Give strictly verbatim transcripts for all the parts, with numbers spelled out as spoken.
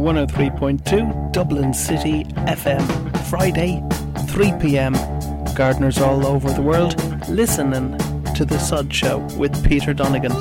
one oh three point two Dublin City F M. Friday, three p.m. Gardeners all over the world listening to The Sod Show with Peter Donegan.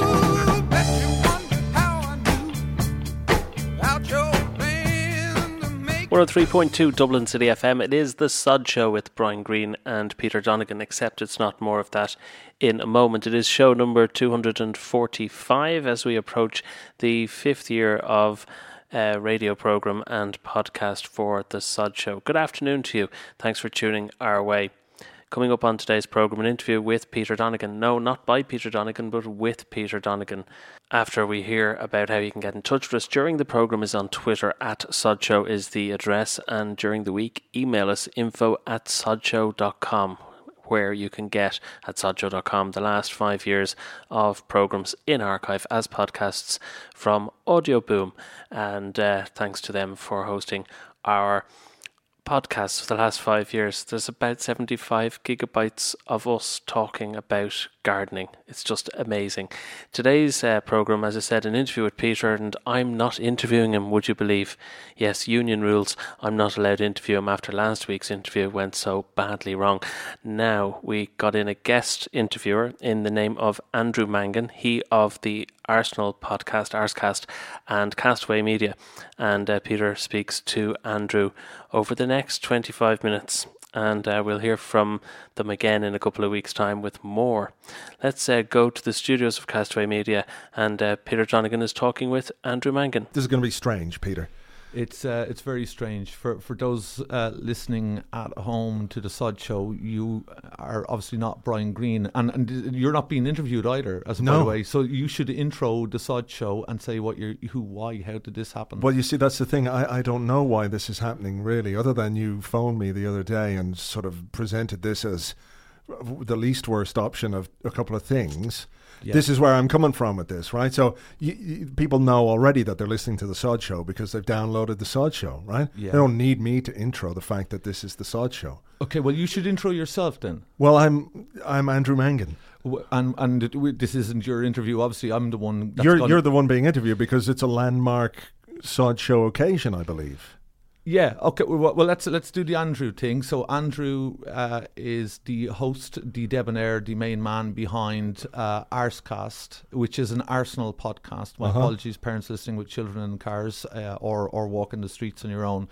one oh three point two Dublin City F M. It is The Sod Show with Brian Greene and Peter Donegan, except it's not. More of that in a moment. It is show number two hundred forty-five as we approach the fifth year of uh, radio programme and podcast for The Sod Show. Good afternoon to you. Thanks for tuning our way. Coming up on today's programme, an interview with Peter Donegan. No, not by Peter Donegan, but with Peter Donegan. After we hear about how you can get in touch with us during the programme is on Twitter, at Sodshow is the address, and during the week, email us info at sodshow dot com, where you can get, at sodshow dot com, the last five years of programmes in archive as podcasts from Audio Boom. And uh, thanks to them for hosting our podcasts for the last five years. There's about seventy-five gigabytes of us talking about gardening. It's just amazing. Today's uh, programme, as I said, an interview with Peter, and I'm not interviewing him, would you believe? Yes, union rules. I'm not allowed to interview him after last week's interview went so badly wrong. Now, we got in a guest interviewer in the name of Andrew Mangan, he of the Arsenal podcast, Arscast, and Castaway Media. And uh, Peter speaks to Andrew over the next twenty-five minutes. And uh, we'll hear from them again in a couple of weeks' time with more. Let's uh, go to the studios of Castaway Media, and uh, Peter Donegan is talking with Andrew Mangan. This is going to be strange, Peter. It's uh, it's very strange. For for those uh, listening at home to the Sod Show, you are obviously not Brian Greene, and, and you're not being interviewed either, as no. by the way. So you should intro the Sod Show and say what you're, who, why, how did this happen? Well, you see, that's the thing. I, I don't know why this is happening, really, other than you phoned me the other day and sort of presented this as the least worst option of a couple of things. Yeah. This is where I'm coming from with this, right? So you, you, people know already that they're listening to the Sod Show because they've downloaded the Sod Show, right? Yeah. They don't need me to intro the fact that this is the Sod Show. Okay, well, you should intro yourself then. Well, I'm I'm Andrew Mangan. And and this isn't your interview. Obviously, I'm the one. That's you're gone. You're the one being interviewed because it's a landmark Sod Show occasion, I believe. Yeah. Okay. Well, well, let's let's do the Andrew thing. So Andrew uh, is the host, the debonair, the main man behind uh, Arscast, which is an Arsenal podcast. My uh-huh. apologies, parents listening with children in cars uh, or or walking the streets on your own.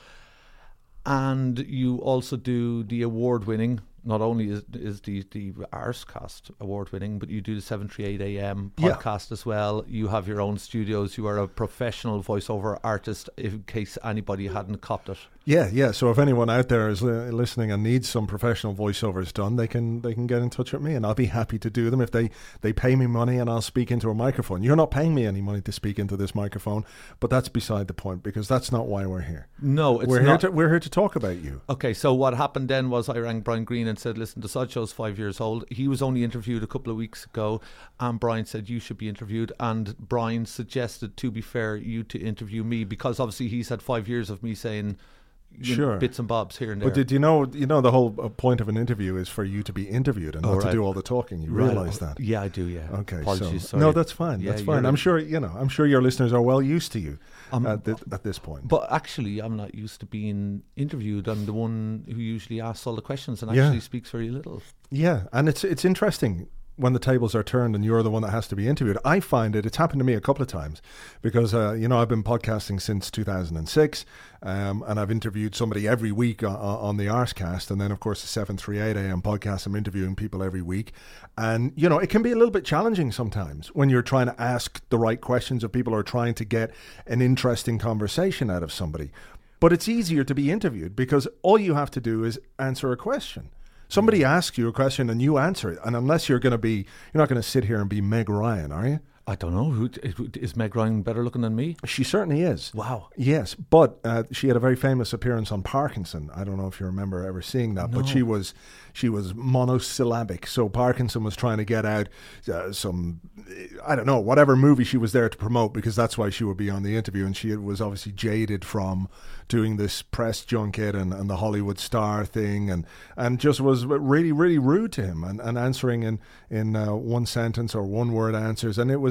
And you also do the award-winning. Not only is is the the Arscast award-winning, but you do the seven thirty-eight a.m. podcast yeah. as well. You have your own studios. You are a professional voiceover artist, in case anybody hadn't copped it. Yeah, yeah. So if anyone out there is li- listening and needs some professional voiceovers done, they can they can get in touch with me, and I'll be happy to do them if they, they pay me money and I'll speak into a microphone. You're not paying me any money to speak into this microphone, but that's beside the point because that's not why we're here. No, it's we're not. Here to, we're here to talk about you. Okay, so what happened then was I rang Brian Greene and said, listen, the Sod Show's five years old. He was only interviewed a couple of weeks ago, and Brian said you should be interviewed, and Brian suggested, to be fair, you to interview me because obviously he's had five years of me saying sure. know, bits and bobs here and there. But did you know, you know, the whole point of an interview is for you to be interviewed and oh, not right. to do all the talking. You right. realise that? Yeah, I do, yeah. Okay, Apologies, so, sorry. No, that's fine, yeah, that's fine. I'm sure, you know, I'm sure your listeners are well used to you um, at, th- at this point. But actually, I'm not used to being interviewed. I'm the one who usually asks all the questions and yeah. actually speaks very little. Yeah, and it's it's interesting when the tables are turned and you're the one that has to be interviewed. I find it, it's happened to me a couple of times because, uh, you know, I've been podcasting since two thousand six um, and I've interviewed somebody every week on, on the Arscast, and then, of course, the seven thirty-eight a.m. podcast, I'm interviewing people every week. And, you know, it can be a little bit challenging sometimes when you're trying to ask the right questions of people or trying to get an interesting conversation out of somebody. But it's easier to be interviewed because all you have to do is answer a question. Somebody asks you a question and you answer it, and unless you're going to be, you're not going to sit here and be Meg Ryan, are you? I don't know. Who is Meg Ryan better looking than me? She certainly is. Wow. Yes, but uh, she had a very famous appearance on Parkinson. I don't know if you remember ever seeing that, no. but she was she was monosyllabic. So Parkinson was trying to get out uh, some, I don't know, whatever movie she was there to promote, because that's why she would be on the interview. And she was obviously jaded from doing this press junket and, and the Hollywood star thing, and, and just was really, really rude to him and, and answering in, in uh, one sentence or one word answers. And it was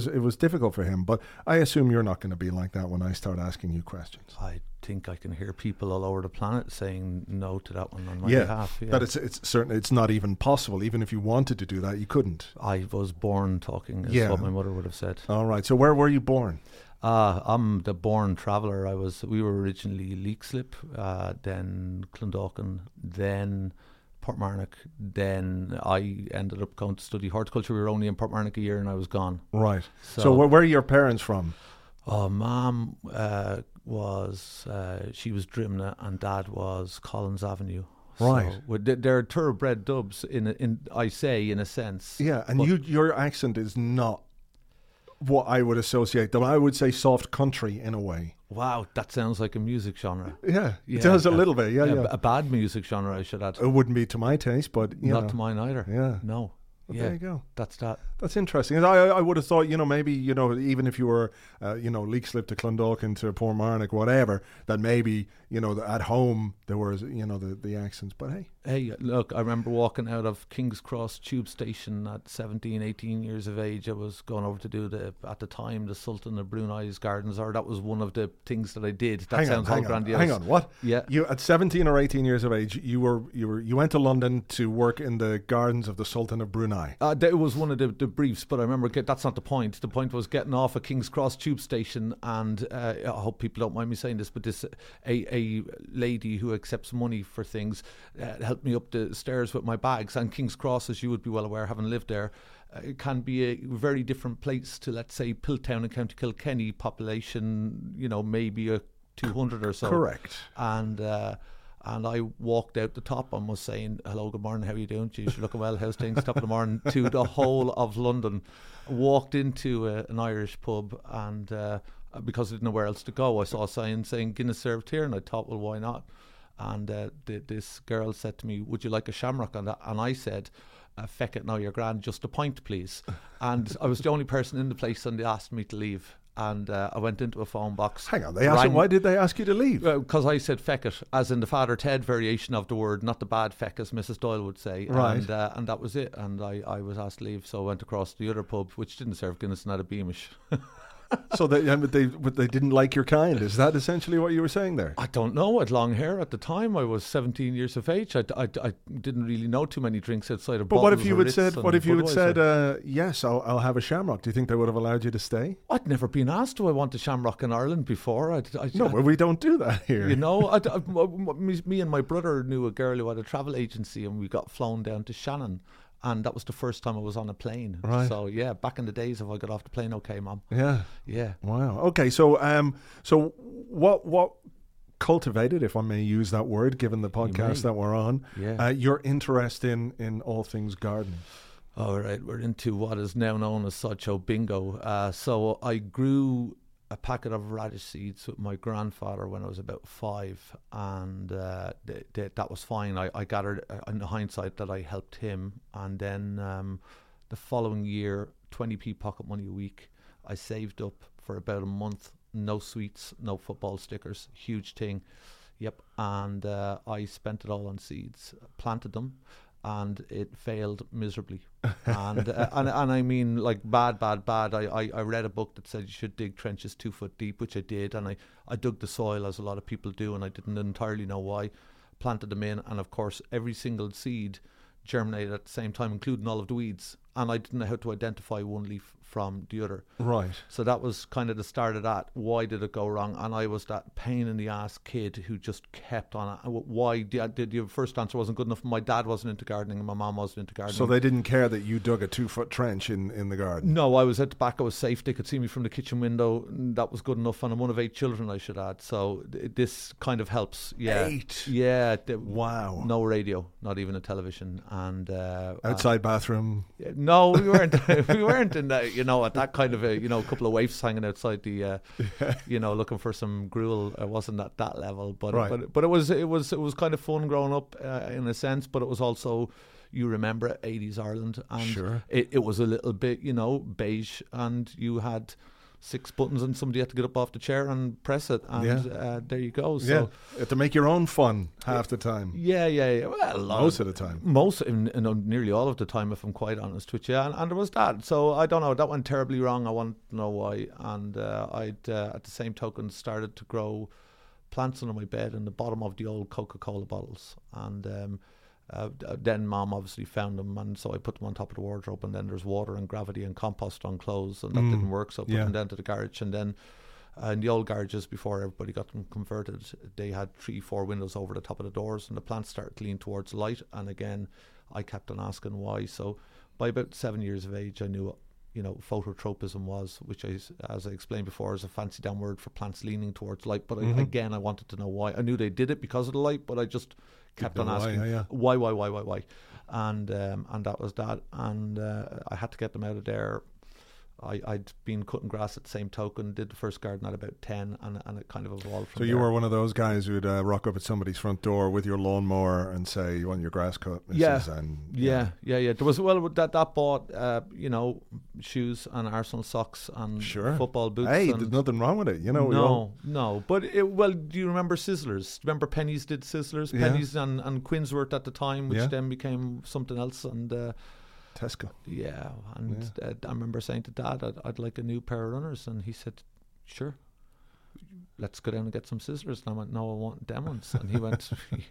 was it was difficult for him. But I assume you're not going to be like that when I start asking you questions. I think I can hear people all over the planet saying no to that one on my yeah, behalf. Yeah, that it's it's certainly it's not even possible. Even if you wanted to do that, you couldn't. I was born talking, is Yeah. what my mother would have said. All right. So where were you born? Uh, I'm the born traveller. I was. We were originally Leixlip, uh, then Clondalkin, then Portmarnock. Then I ended up going to study horticulture. We were only in Portmarnock a year, and I was gone. Right. So, So, where, where are your parents from? oh, mom uh, was uh, she was Drimna, and dad was Collins Avenue. Right. So well, they- they're thoroughbred dubs. In a, in I say in a sense. Yeah, and But- you your accent is not what I would associate them. I would say soft country in a way. Wow, that sounds like a music genre. Yeah, Yeah, it does a uh, little bit. Yeah, Yeah, yeah. b- a bad music genre, I should add. It wouldn't be to my taste, but you Not know. to mine either. Yeah. No. Well, yeah. there you go. That's that. That's interesting. I, I would have thought, you know, maybe, you know, even if you were, uh, you know, Leixlip to Clondalkin to Portmarnock, whatever, that maybe, you know, at home there was, you know, the, the accents. But hey. Hey, look, I remember walking out of King's Cross Tube Station at seventeen, eighteen years of age. I was going over to do the, at the time, the Sultan of Brunei's Gardens, or that was one of the things that I did. That hang sounds on, all hang on, grandiose. hang on, what? Yeah. You at seventeen or eighteen years of age, you were you were you went to London to work in the gardens of the Sultan of Brunei. Uh, that was one of the, the briefs, but I remember get, that's not the point. The point was getting off at King's Cross Tube Station, and uh, I hope people don't mind me saying this, but this a, a lady who accepts money for things uh, helped me up the stairs with my bags. And King's Cross, as you would be well aware, having lived there, uh, it can be a very different place to, let's say, Piltown in County Kilkenny, population, you know, maybe a two hundred or so. Correct. And uh, and I walked out the top and was saying, hello, good morning, how are you doing? Geez, you're looking well, how's things? Top of the morning, to the whole of London. Walked into a, an Irish pub, and uh, because I didn't know where else to go, I saw a sign saying Guinness served here, and I thought, well, why not? And uh, th- this girl said to me, would you like a shamrock? And, and I said, uh, feck it, now you're grand, just a pint, please. And I was the only person in the place, and they asked me to leave. And uh, I went into a phone box. Hang on, they asked rang- him, why did they ask you to leave? Because I said feck it, as in the Father Ted variation of the word, not the bad feck, as Missus Doyle would say. Right. And, uh, and that was it. And I, I was asked to leave, so I went across to the other pub, which didn't serve Guinness and had a Beamish. So they, um, they but they didn't like your kind. Is that essentially what you were saying there? I don't know. I had long hair at the time. I was seventeen years of age. I, I, I didn't really know too many drinks outside of But what if bottles you or had Ritz said? and What if you had Budweiser. said, uh, yes, I'll, I'll have a shamrock? Do you think they would have allowed you to stay? I'd never been asked, do I want a shamrock in Ireland before? I, I, No, I, well, we don't do that here. You know, I, I, me, me and my brother knew a girl who had a travel agency, and we got flown down to Shannon. And that was the first time I was on a plane. Right. So, yeah, back in the days, if I got off the plane, okay, Mom. Yeah. Yeah. Wow. Okay. So, um, so what what cultivated, if I may use that word, given the podcast may. that we're on, Yeah. uh, your interest in in all things garden? All right, we're into what is now known as Sideshow Bingo. Uh, so I grew a packet of radish seeds with my grandfather when I was about five, and uh, th- th- that was fine. I, I gathered, uh, in hindsight, that I helped him, and then um, the following year, twenty p pocket money a week, I saved up for about a month. No sweets, no football stickers, huge thing. Yep, and uh, I spent it all on seeds, planted them, and it failed miserably. and, uh, and and I mean, like, bad, bad, bad. I, I, I read a book that said you should dig trenches two foot deep, which I did, and I, I dug the soil, as a lot of people do, and I didn't entirely know why. Planted them in, and of course, every single seed germinated at the same time, including all of the weeds, and I didn't know how to identify one leaf from the other. Right. So that was kind of the start of that. Why did it go wrong? And I was that pain in the ass kid who just kept on it. Why? The, the, the first answer wasn't good enough. My dad wasn't into gardening and my mom wasn't into gardening. So they didn't care that you dug a two foot trench in, in the garden? No, I was at the back. I was safe. They could see me from the kitchen window. That was good enough. And I'm one of eight children, I should add. So th- this kind of helps. Yeah. Eight? Yeah. th- Wow. No radio, not even a television. And uh, Outside bathroom? uh, no, we weren't. we weren't in that, you know, at that kind of a, you know, a couple of waifs hanging outside the, uh, you know, looking for some gruel. I wasn't at that level, but Right. but but it was it was it was kind of fun growing up uh, in a sense. But it was also, you remember, eighties Ireland, and Sure. it, it was a little bit, you know, beige, and you had six buttons and somebody had to get up off the chair and press it, and Yeah. uh, there you go. So yeah, you have to make your own fun half the time. yeah, yeah, yeah. Well, a lot Most of the time. Most, in, in, nearly all of the time, if I'm quite honest with you, and, and there was that. So I don't know. That went terribly wrong. I want to know why. And uh, I'd, uh, at the same token, started to grow plants under my bed in the bottom of the old Coca-Cola bottles, and um, uh, then Mom obviously found them, and so I put them on top of the wardrobe. And then there's water and gravity and compost on clothes, and that Mm, didn't work. So I put yeah. them down to the garage, and then. Uh, in the old garages, before everybody got them converted, they had three, four windows over the top of the doors, and the plants started to lean towards light. And again, I kept on asking why. So by about seven years of age, I knew what, you know, phototropism was, which, I, as I explained before, is a fancy down word for plants leaning towards light. But Mhm. I, again, I wanted to know why. I knew they did it because of the light, but I just kept on know why, asking yeah, yeah. why, why, why, why, why. And um, and that was that. And uh, I had to get them out of there. I, I'd been cutting grass at the same token, did the first garden at about ten, and and it kind of evolved from So you there. were one of those guys who'd uh, rock up at somebody's front door with your lawnmower and say, "You want your grass cut, missus?" Yeah. And Yeah, yeah, yeah. There was, well, that that bought, uh, you know, shoes and Arsenal socks and Sure. football boots. Hey, and there's nothing wrong with it. You know, we all- no, no. But it, well, do you remember Sizzlers? Remember Pennies did Sizzlers? Yeah. Pennies and, and Quinsworth at the time, which Yeah. then became something else. And uh, Tesco. yeah, and Uh, I remember saying to Dad, I'd, I'd like a new pair of runners, and he said, "Sure, let's go down and get some scissors." And I went, "No, I want them ones." And he went,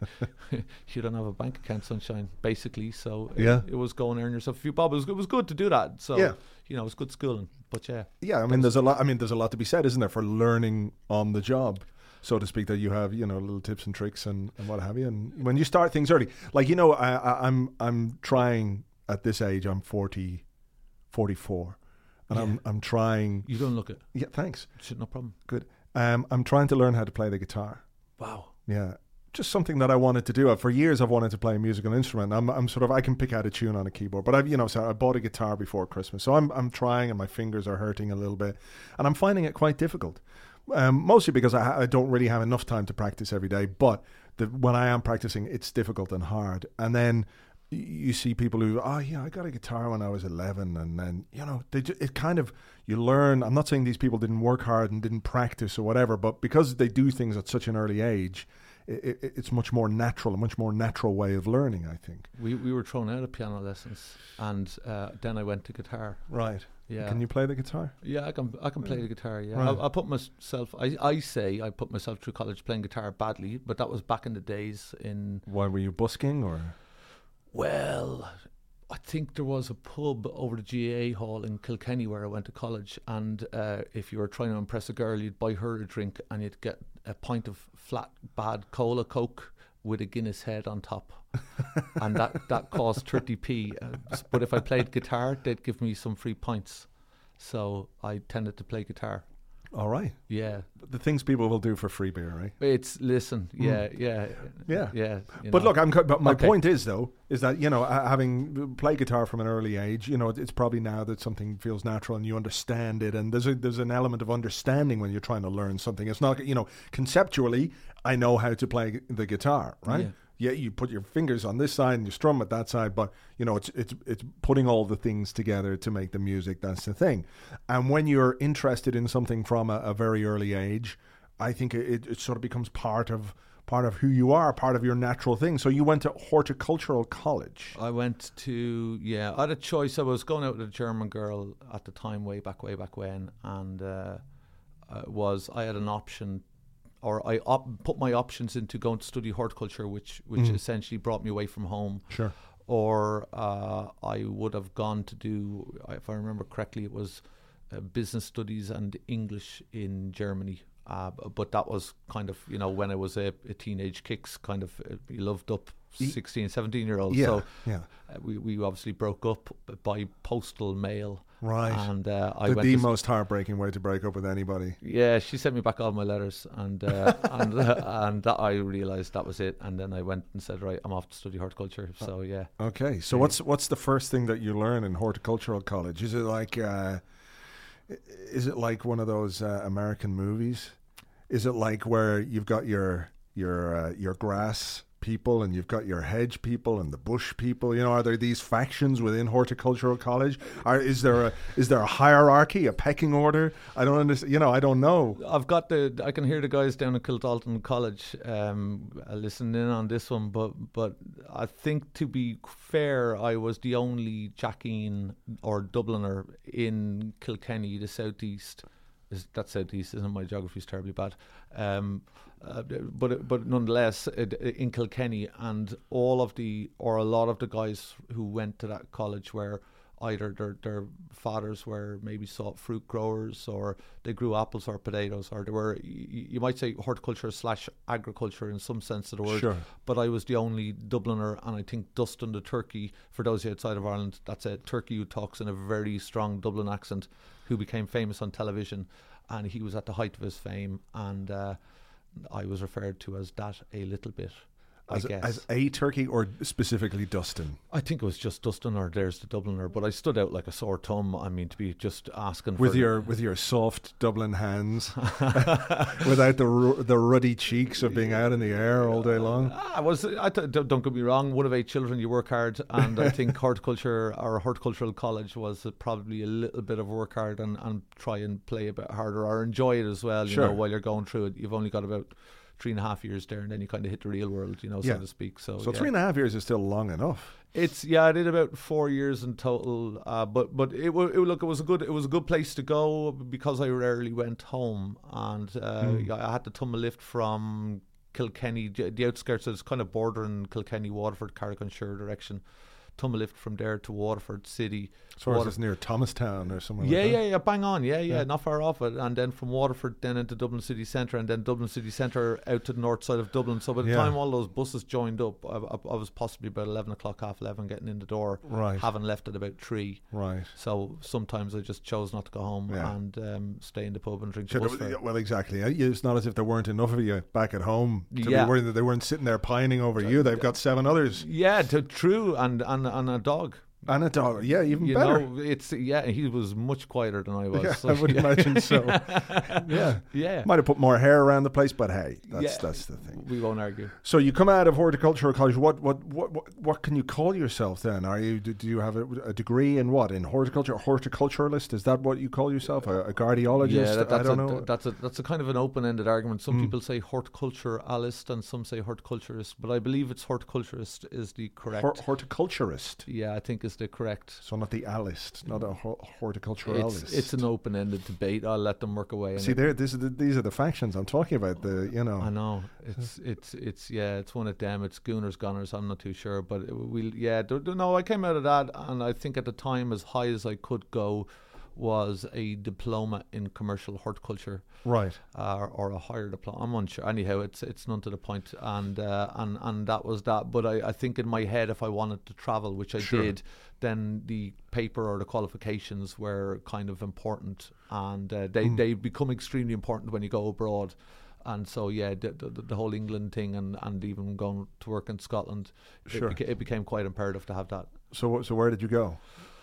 "You don't have a bank account, sunshine," basically. So Yeah. it, it was go and earn yourself a few bob. It was, it was good to do that. So Yeah. you know, it was good schooling. But yeah, Yeah, I mean, there's a lot. I mean, there's a lot to be said, isn't there, for learning on the job, so to speak. That you have, you know, little tips and tricks and, and what have you. And when you start things early, like you know, I, I, I'm I'm trying at this age. I'm forty, forty-four, and I'm I'm trying. you don't look it. Yeah, thanks. Shit, no problem. Good. Um, I'm trying to learn how to play the guitar. Wow. Yeah, just something that I wanted to do. For years, I've wanted to play a musical instrument. I'm, I'm sort of, I can pick out a tune on a keyboard, but I've, you know, so I bought a guitar before Christmas, so I'm, I'm trying, and my fingers are hurting a little bit, and I'm finding it quite difficult. Um, mostly because I, ha- I don't really have enough time to practice every day. But the, when I am practicing, it's difficult and hard. And then y- you see people who, oh yeah, I got a guitar when I was eleven, and then you know, they ju- it kind of you learn. I'm not saying these people didn't work hard and didn't practice or whatever, but because they do things at such an early age, it, it, it's much more natural, a much more natural way of learning, I think. We we were thrown out of piano lessons, and uh, then I went to guitar. Right. Yeah. Can you play the guitar? Yeah, I can. I can play the guitar. Yeah, Right. I, I put myself. I, I say I put myself through college playing guitar badly, but that was back in the days. In Why were you busking or? well, I think there was a pub over the G A A hall in Kilkenny where I went to college, and uh, if you were trying to impress a girl, you'd buy her a drink, and you'd get a pint of flat bad cola Coke with a Guinness head on top, and that that cost thirty p. Uh, but if I played guitar, they'd give me some free pints, so I tended to play guitar. All right. Yeah, The things people will do for free beer, right? it's listen. Yeah, yeah, Yeah. yeah. you But know. look, I'm. co- But my Okay. point is, though, is that you know, uh, having played guitar from an early age, you know, it's probably now that something feels natural and you understand it, and there's a there's an element of understanding when you're trying to learn something. It's not, you know, conceptually, I know how to play the guitar, right? Yeah. Yeah, you put your fingers on this side and you strum at that side, but you know, it's it's it's putting all the things together to make the music. That's the thing. And when you're interested in something from a, a very early age, I think it, it sort of becomes part of part of who you are, part of your natural thing. So you went to horticultural college. I went to, yeah, I had a choice. I was going out with a German girl at the time, way back, way back when, and uh, uh, was I had an option, or I op- put my options into going to study horticulture, which which Mm. essentially brought me away from home. Sure. Or uh, I would have gone to do, if I remember correctly, it was uh, business studies and English in Germany. Uh, b- but that was kind of, you know, when I was a, a teenage kicks, kind of uh, loved up sixteen, seventeen year olds. Yeah, So yeah. uh, we, we obviously broke up by postal mail. Right. And uh, I The, went the to, most heartbreaking way to break up with anybody. yeah, she sent me back all my letters, and uh, and uh, and that I realised that was it. And then I went and said, right, I'm off to study horticulture. So yeah, Okay, so what's what's the first thing that you learn in horticultural college? Is it like uh, i- is it like one of those uh, American movies? Is it like where you've got your your uh, your grass people and you've got your hedge people and the bush people. You know, are there these factions within Horticultural College? Are, is there a is there a hierarchy, a pecking order? I don't understand. You know, I don't know. I've got the. I can hear the guys down at Kiltalton College um, listening in on this one, but but I think, to be fair, I was the only Jackeen or Dubliner in Kilkenny, the southeast. Is that southeast? Isn't my geography's terribly bad? Um, uh, but but nonetheless, it, in Kilkenny, and all of the or a lot of the guys who went to that college were either their their fathers were maybe salt fruit growers, or they grew apples or potatoes, or they were, you, you might say, horticulture slash agriculture in some sense of the word. Sure. But I was the only Dubliner, and I think Dustin the turkey, for those outside of Ireland, that's a turkey who talks in a very strong Dublin accent, who became famous on television, and he was at the height of his fame, and uh, I was referred to as that a little bit. I As, guess. as a turkey, or specifically Dustin? I think it was just Dustin, or there's the Dubliner, but I stood out like a sore thumb. I mean, to be just asking With for your with your soft Dublin hands, without the ru- the ruddy cheeks of being out in the air all day long. I was. I th- don't don't get me wrong. One of eight children, you work hard, and I think horticulture or horticultural college was probably a little bit of work hard and, and try and play a bit harder or enjoy it as well. You Sure. know, while you're going through it, you've only got about three and a half years there, and then you kind of hit the real world, you know, Yeah. so to speak. So, So yeah. three and a half years is still long enough. It's yeah, I did about four years in total, uh, but but it, wa- it look it was a good it was a good place to go because I rarely went home, and uh, Mm. I had to tumble lift from Kilkenny, the the outskirts. It's kind of bordering Kilkenny, Waterford, Carrick-on-Suir direction. Tumble lift from there to Waterford City. So is Water- this near Thomastown or somewhere yeah, like yeah, that? yeah, bang on, yeah, yeah, Yeah. not far off it. And then from Waterford, then into Dublin city centre, and then Dublin city centre out to the north side of Dublin. So by the Yeah. time all those buses joined up, I, I, I was possibly about eleven o'clock, half eleven, getting in the door, Right. having left at about three. Right. So sometimes I just chose not to go home Yeah. and um, stay in the pub and drink Should the bus have- fare. well, exactly. Uh, It's not as if there weren't enough of you back at home to Yeah. be worried that they weren't sitting there pining over you. They've got seven others Yeah, to, true, and, and and a dog. and a dog. Yeah, even You better. know, it's yeah. He was much quieter than I was. Yeah, so, I would yeah. imagine so. Yeah. Yeah. Might have put more hair around the place, but hey, that's Yeah. that's the thing. We won't argue. So you come out of horticultural college. What what what what, what can you call yourself then? Are you do, do you have a, a degree in what, in horticulture? Horticulturalist? Is that what you call yourself? A, a guardiologist? Yeah, that, I that's don't a, know. that's a that's a kind of an open-ended argument. Some Mm. people say horticulturalist and some say horticulturist, but I believe it's horticulturist is the correct. Hor- horticulturist. yeah, I think is the correct. So not the alist, not a ho- It's, horticulturalist. it's an open-ended debate. I'll let them work away. See, there. This is the, these are the factions I'm talking about. The you know. I know it's it's it's yeah, it's one of them. It's Gooners, Gunners. I'm not too sure, but it, we'll yeah. Do, do, no, I came out of that, and I think at the time, as high as I could go, was a diploma in commercial horticulture. Right. Uh, or a higher diploma. I'm unsure. Anyhow, it's it's none to the point, and uh, and and that was that. But I, I think in my head, if I wanted to travel, which I Sure. did, then the paper or the qualifications were kind of important, and uh, they Mm. they become extremely important when you go abroad. And so yeah, the, the, the whole England thing, and, and even going to work in Scotland, Sure. it, beca- it became quite imperative to have that. So so where did you go?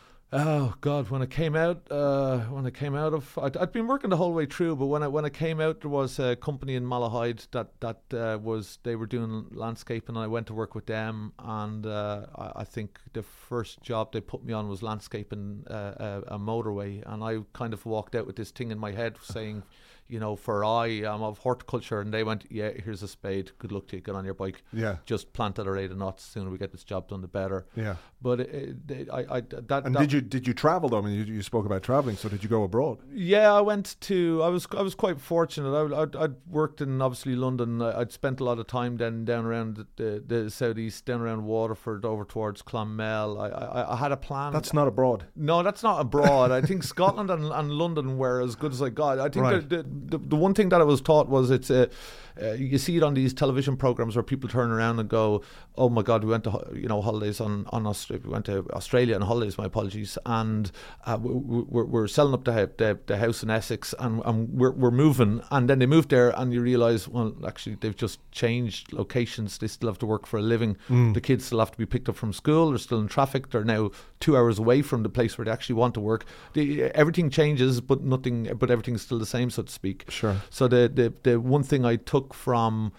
Oh God! When I came out, uh, when I came out of, I'd, I'd been working the whole way through. But when I when I came out, there was a company in Malahide that that uh, was they were doing landscaping, and I went to work with them. And uh, I, I think the first job they put me on was landscaping uh, a, a motorway, and I kind of walked out with this thing in my head saying, you know, for I am of horticulture, and they went, yeah, here's a spade. Good luck to you. Get on your bike. Yeah. Just plant at a rate of knots. The sooner we get this job done, the better. Yeah. But it, it, I, I that And that, did you did you travel though? I mean, you, you spoke about traveling. So did you go abroad? Yeah, I went to. I was I was quite fortunate. I, I'd, I'd worked in obviously London. I- I'd spent a lot of time then down around the, the southeast, down around Waterford, over towards Clonmel. I, I I had a plan. That's not abroad. No, that's not abroad. I think Scotland and, and London were as good as I got. I think Right. the, the, the the one thing that I was taught was it's a. Uh, you see it on these television programs where people turn around and go, "Oh my God, we went to ho- you know holidays on on Australia. We went to Australia on holidays. My apologies, and uh, we, we- we're, we're selling up the, hou- the the house in Essex, and, and we're we're moving." And then they move there, and you realise, well, actually, they've just changed locations. They still have to work for a living. Mm. The kids still have to be picked up from school. They're still in traffic. They're now two hours away from the place where they actually want to work. The, everything changes, but nothing. But everything's still the same, so to speak. Sure. So the, the, the one thing I took from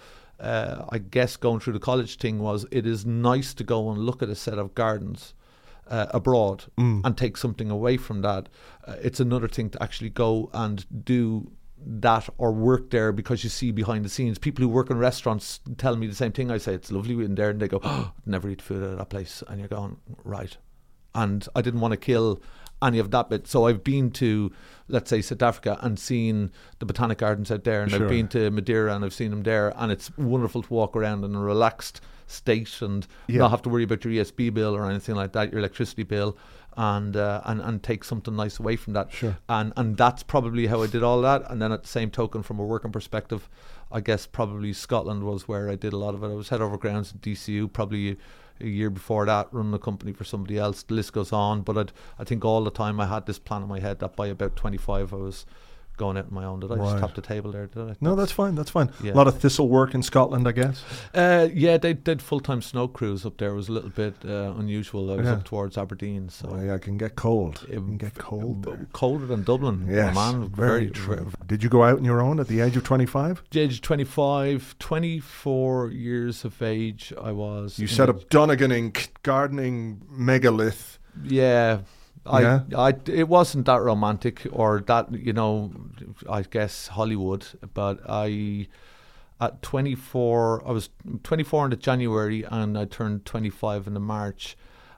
uh, I guess going through the college thing was it is nice to go and look at a set of gardens uh, abroad mm. and take something away from that. Uh, it's another thing to actually go and do that or work there, because you see behind the scenes. People who work in restaurants tell me the same thing. I say it's lovely in there, and they go, oh, never eat food out of that place. And you're going, right. And I didn't want to kill any of that bit. So I've been to, let's say, South Africa and seen the botanic gardens out there, and sure. I've been to Madeira and I've seen them there, and it's wonderful to walk around in a relaxed state and yeah. not have to worry about your E S B bill or anything like that, your electricity bill, and uh, and and take something nice away from that. Sure. And and that's probably how I did all that. And then at the same token, from a working perspective, I guess probably Scotland was where I did a lot of it. I was head over grounds at D C U probably a year before that, running a company for somebody else. The list goes on. But I'd, I think all the time I had this plan in my head that by about twenty-five I was going out on my own. Did I right. just tap the table there? Did I? No, that's fine. That's fine. Yeah. A lot of thistle work in Scotland, I guess. Uh, yeah, they did full-time snow crews up there. It was a little bit uh, unusual. I was yeah. up towards Aberdeen, so well, yeah, I can get cold. It can get cold. There. Colder than Dublin. Yes, man, very, very true. Did you go out on your own at the age of twenty-five? The age of twenty-five, twenty-four years of age, I was. You set up Donegan Incorporated gardening megalith. Yeah. I, yeah. I, it wasn't that romantic or that, you know, I guess Hollywood, but I, at twenty-four, I was twenty-four in the January and I turned twenty-five in the March,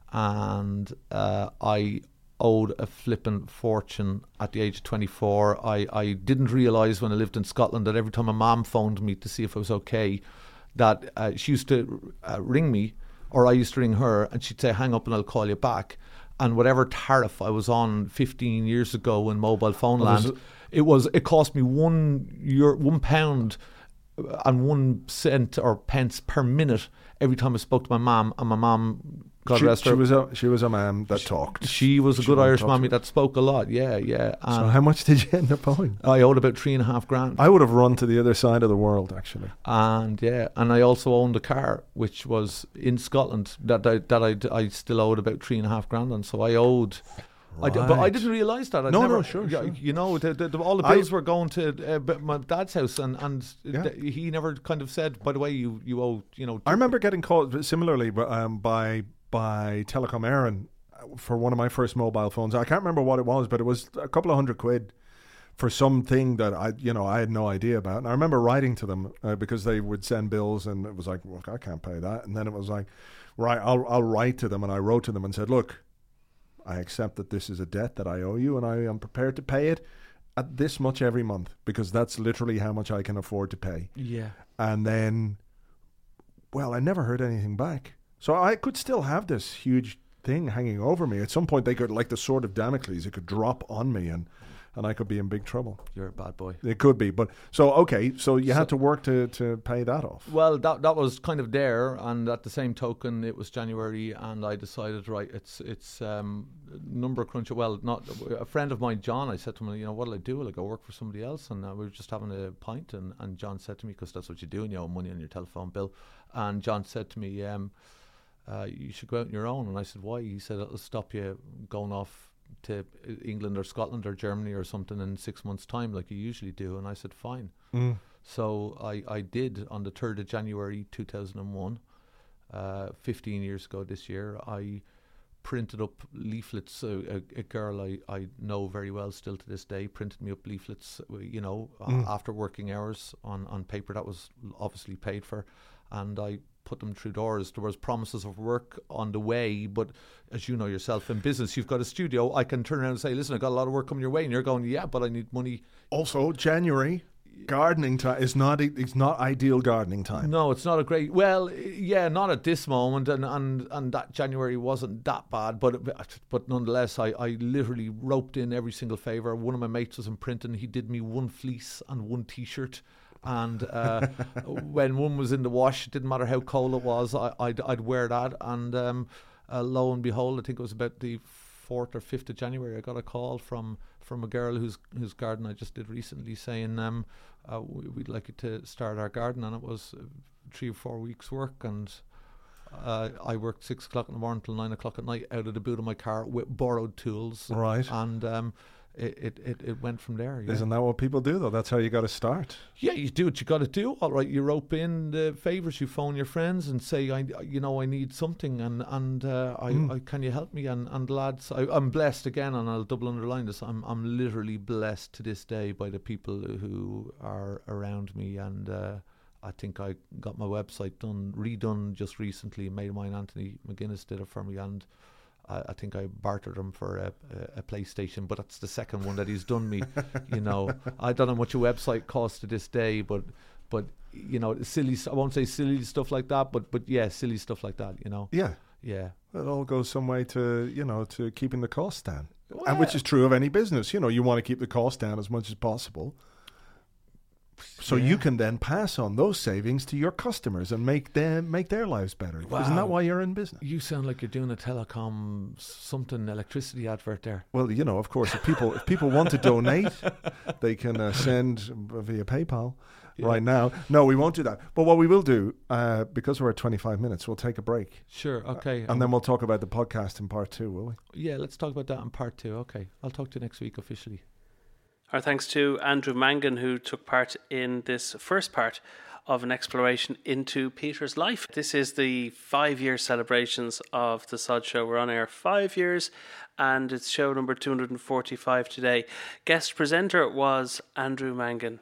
and uh, I owed a flippin' fortune at the age of twenty-four. I, I didn't realise when I lived in Scotland that every time my mum phoned me to see if I was okay, that uh, she used to uh, ring me, or I used to ring her, and she'd say, hang up and I'll call you back. And whatever tariff I was on fifteen years ago in mobile phone well, land, it was it cost me one euro, one pound and one cent or pence per minute every time I spoke to my mum. And my mum, God she, rest her, she was a she was a mum that she, talked. She was a she good Irish mammy that spoke a lot. Yeah, yeah. And so how much did you end up owing? I owed about three and a half grand. I would have run to the other side of the world, actually. And yeah, and I also owned a car which was in Scotland that I that I, I still owed about three and a half grand on. So I owed. Right. I d- but I didn't realise that. I'd no, never, no, sure, you, sure. You know, the, the, the, all the bills I, were going to uh, my dad's house, and and yeah. th- he never kind of said, by the way, you you owe, you know. I remember getting called similarly um, by by Telecom Éireann for one of my first mobile phones. I can't remember what it was, but it was a couple of hundred quid for something that I, you know, I had no idea about. And I remember writing to them uh, because they would send bills, and it was like, well, I can't pay that. And then it was like, right, I'll I'll write to them, and I wrote to them and said, look, I accept that this is a debt that I owe you, and I am prepared to pay it at this much every month, because that's literally how much I can afford to pay. Yeah. And then, well, I never heard anything back. So I could still have this huge thing hanging over me. At some point, they could, like the sword of Damocles, it could drop on me, and and I could be in big trouble. You're a bad boy. It could be. But so, okay, so you so, had to work to, to pay that off. Well, that that was kind of there. And at the same token, it was January, and I decided, right, it's it's um, number crunch. Well, not a friend of mine, John, I said to him, you know, what'll I do? Will I go work for somebody else? And uh, we were just having a pint, and, and John said to me, because that's what you do, and you owe money on your telephone bill. And John said to me, um, uh, you should go out on your own. And I said, why? He said, it'll stop you going off to England or Scotland or Germany or something in six months' time like you usually do. And I said, fine. Mm. So I, I did on the third of January two thousand one, uh, fifteen years ago this year. I printed up leaflets. Uh, a, a girl I, I know very well still to this day printed me up leaflets, you know, mm. uh, after working hours on, on paper that was obviously paid for. And I put them through doors. There was promises of work on the way, but as you know yourself in business, you've got a studio. I can turn around and say, listen, I've got a lot of work coming your way. And you're going, yeah, but I need money. Also, January, gardening time is not, it's not ideal gardening time. No, it's not a great, well, yeah, not at this moment. And, and, and that January wasn't that bad, but but nonetheless, I, I literally roped in every single favour. One of my mates was in printing. He did me one fleece and one T-shirt. And uh, when one was in the wash, it didn't matter how cold it was, I, I'd, I'd wear that. And um, uh, lo and behold, I think it was about the fourth or fifth of January, I got a call from, from a girl whose whose garden I just did recently saying, um, uh, we'd like you to start our garden. And it was three or four weeks' work. And uh, I worked six o'clock in the morning till nine o'clock at night out of the boot of my car with borrowed tools. Right. And um, it, it, it, it went from there. Yeah. Isn't that what people do, though? That's how you got to start. Yeah, you do what you got to do. All right, you rope in the favours. You phone your friends and say, I, you know, I need something, and and uh, I, mm. I, can you help me? And and lads, I, I'm blessed again, and I'll double underline this. I'm I'm literally blessed to this day by the people who are around me, and uh, I think I got my website done, redone just recently. A mate of mine, Anthony McGuinness, did it for me, and I, I think I bartered him for a, a, a PlayStation, but that's the second one that he's done me. You know, I don't know how much a website costs to this day, but but you know, silly. I won't say silly stuff like that, but but yeah, silly stuff like that. You know. Yeah. Yeah. It all goes some way to you know to keeping the costs down, well, and which is true of any business. You know, you want to keep the cost down as much as possible. So yeah. you can then pass on those savings to your customers and make them make their lives better. Wow. Isn't that why you're in business? You sound like you're doing a telecom something electricity advert there. Well, you know, of course, if people if people want to donate, they can uh, send via PayPal yeah. right now. No, we won't do that. But what we will do, uh, because we're at twenty-five minutes, we'll take a break. Sure. Okay. Uh, and um, then we'll talk about the podcast in part two, will we? Yeah, let's talk about that in part two. Okay, I'll talk to you next week officially. Our thanks to Andrew Mangan, who took part in this first part of an exploration into Peter's life. This is the five-year celebrations of The Sod Show. We're on air five years, and it's show number two hundred forty-five today. Guest presenter was Andrew Mangan.